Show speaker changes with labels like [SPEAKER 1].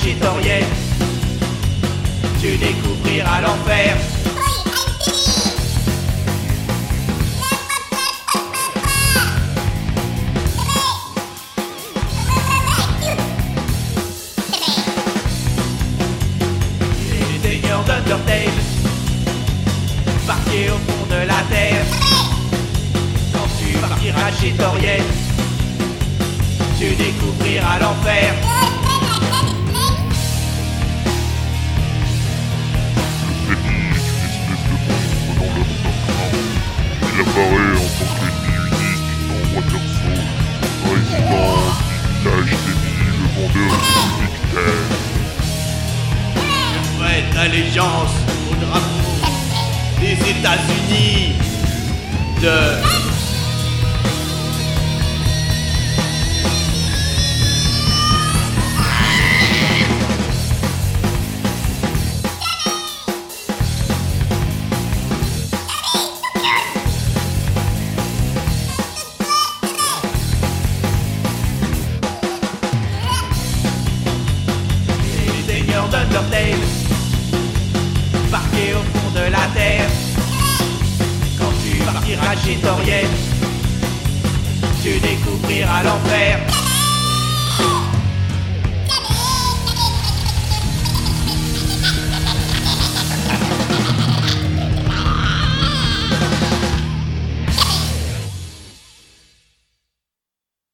[SPEAKER 1] chez Toriel, tu découvriras l'enfer. Les seigneurs d'Undertale, parqués au fond de la terre. Quand tu partiras chez Toriel, tu découvriras l'enfer.
[SPEAKER 2] Il apparaît en tant qu'ennemi unique dans Waterfall, résident du village d'Emmy, le vendeur de Victor.
[SPEAKER 1] Je prête allégeance au drapeau des États-Unis de... d'Undertale, parqués au fond de la terre. Quand tu partiras chez Toriel, tu découvriras l'enfer.